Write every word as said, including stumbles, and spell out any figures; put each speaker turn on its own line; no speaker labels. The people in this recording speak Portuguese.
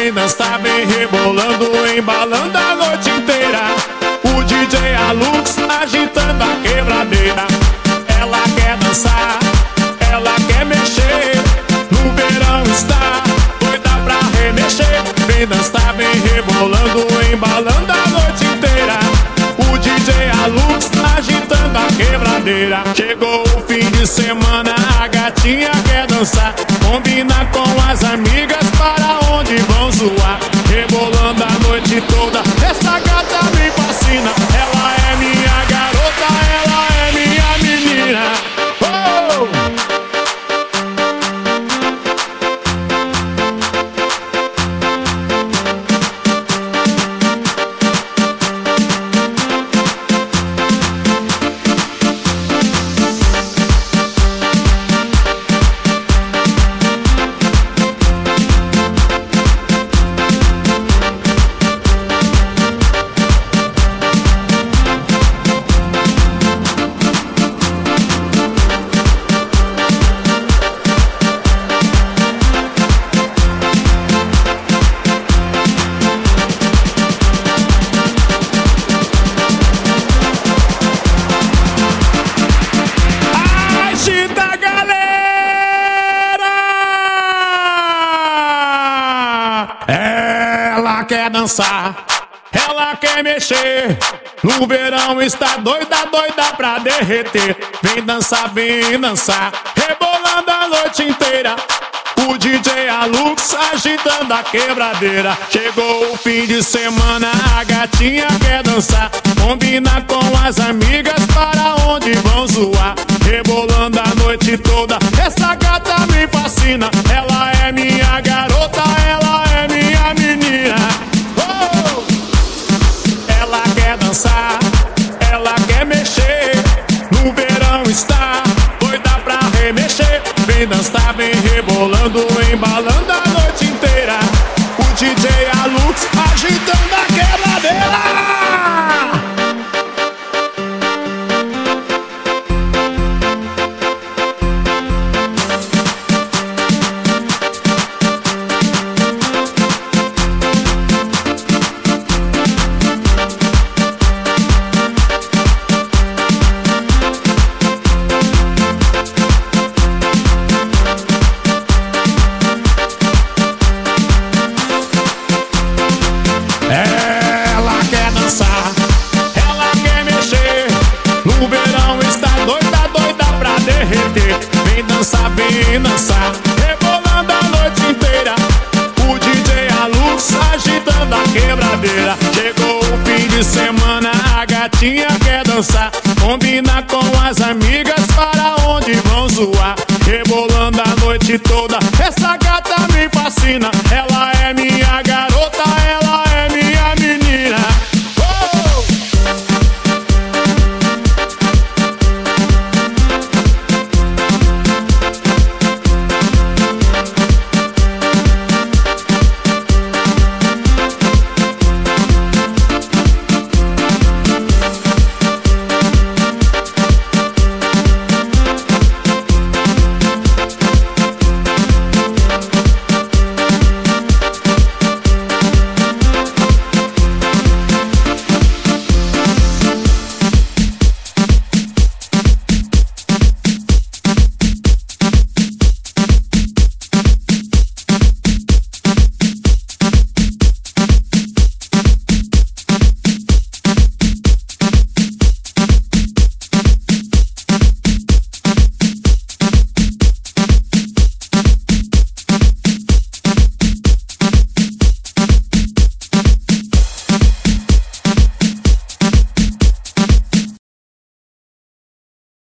vem dançar, vem rebolando, embalando a noite inteira. O D J Alux agitando a quebradeira. Ela quer dançar, ela quer mexer. No verão está doida pra remexer. Vem dançar, vem rebolando, embalando a noite inteira. O D J Alux agitando a quebradeira. Chegou o fim de semana, a gatinha quer dançar. Combina com as amigas para onde vão zoar. Rebolando a noite toda, essa gata me fascina. Ela é minha garota, ela é minha menina. Oh! Ela quer dançar, ela quer mexer. No verão está doida, doida pra derreter. Vem dançar, vem dançar, rebolando a noite inteira. O D J Alux agitando a quebradeira. Chegou o fim de semana, a gatinha quer dançar. Combina com as amigas para onde vão zoar. Rebolando a noite toda, essa gata me fascina. Ela é minha garota, ela é minha menina. Oh! Ela quer dançar, ela quer mexer. No verão está doida pra remexer. Vem dançar, vem rebolando, embalando a noite inteira. O D J Alux agitando a quebradeira. Ela quer dançar, ela quer mexer. No verão está doida, doida pra derreter. Vem dançar, vem dançar, rebolando a noite inteira. O D J Alux agitando a quebradeira. Chegou o fim de semana, a gatinha quer dançar. Combina com as amigas para onde vão zoar. Rebolando a noite toda, essa gata me fascina.